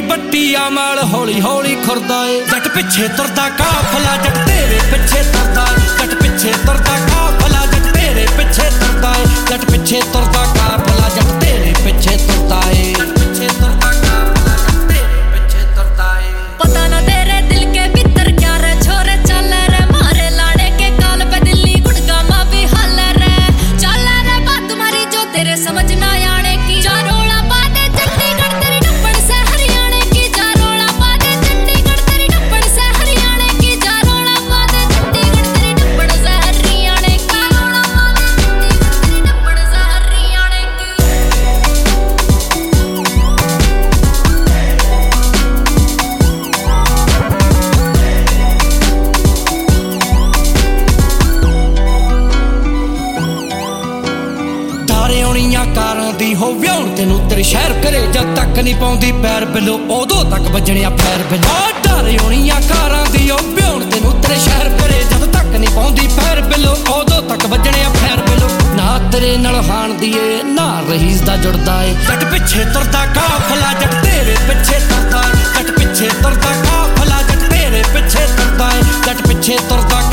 ਬੱਟੀਆ ਮਾਲ ਹੌਲੀ ਹੌਲੀ ਖੁਰਦਾ ਏ ਜੱਟ ਪਿੱਛੇ ਤੁਰਦਾ ਕਾਫਲਾ ਜੱਟ ਤੇਰੇ ਪਿੱਛੇ ਤੁਰਦਾ ਏ ਜੱਟ ਪਿੱਛੇ ਤੁਰਦਾ ਕਾਫਲਾ ਜੱਟ ਤੇਰੇ ਪਿੱਛੇ ਤੁਰਦਾ ਏ ਜੱਟ ਪਿੱਛੇ ਤੁਰਦਾ ਕਾਫਲਾ ਜੱਟ ਤੇਰੇ ਪਿੱਛੇ ਤੁਰਦਾ ਏ ਪਿੱਛੇ ਤੁਰਦਾ ਕਾਫਲਾ ਜੱਟ ਤੇਰੇ ਪਿੱਛੇ ਤੁਰਦਾ ਏ पता ना तेरे दिल के भीतर क्या रे छोरे चल रे मारे लाड़े के काल पे दिल्ली गुड़गामा भी हल रे चल रे बात तुम्हारी जो तेरे समझ ना आने की जा रोला पादे चंडीगढ़ तेरी डब्बड़ से हरियाणा की जा रोला पादे चंडीगढ़ तेरी डब्बड़ से हरियाणा की जा रोला पादे चंडीगढ़ तेरी डब्बड़ से हरियाणा की रोला पादे चंडीगढ़ तेरी डब्बड़ से हरियाणा ਕਾਰਾਂ ਦੀ ਹੋ ਵਿਆਉਣ ਤੈਨੂੰ ਤੇਰੇ ਸ਼ਹਿਰ ਕਰੇ ਜਦ ਤੱਕ ਨਹੀਂ ਪਾਉਂਦੀ ਪੈਰ ਬਿਲੋ ਉਦੋਂ ਤੱਕ ਵੱਜਣਿਆ ਫੈਰ ਬਿਲੋ ਡਰ ਹੋਣੀਆਂ ਕਾਰਾਂ ਦੀ ਹੋ ਵਿਆਉਣ ਤੈਨੂੰ ਤੇਰੇ ਸ਼ਹਿਰ ਕਰੇ ਜਦ ਤੱਕ ਨਹੀਂ ਪਾਉਂਦੀ ਪੈਰ ਬਿਲੋ ਉਦੋਂ ਤੱਕ ਵੱਜਣਿਆ ਫੈਰ ਬਿਲੋ ਨਾ ਤੇਰੇ ਨਾਲ ਹਾਣ ਦੀ ਏ ਨਾ ਰਹੀਸ ਦਾ ਜੁੜਦਾ ਏ ਜੱਟ ਪਿੱਛੇ ਤੁਰਦਾ ਕਾਫਲਾ ਜੱਟ ਤੇਰੇ ਪਿੱਛੇ ਤੁਰਦਾ ਏ ਜੱਟ ਪਿੱਛੇ ਤੁਰਦਾ ਕਾਫਲਾ ਜੱਟ ਤੇਰੇ ਪਿੱਛੇ ਤੁਰਦਾ ਏ ਜੱਟ ਪਿੱਛੇ ਤੁਰਦਾ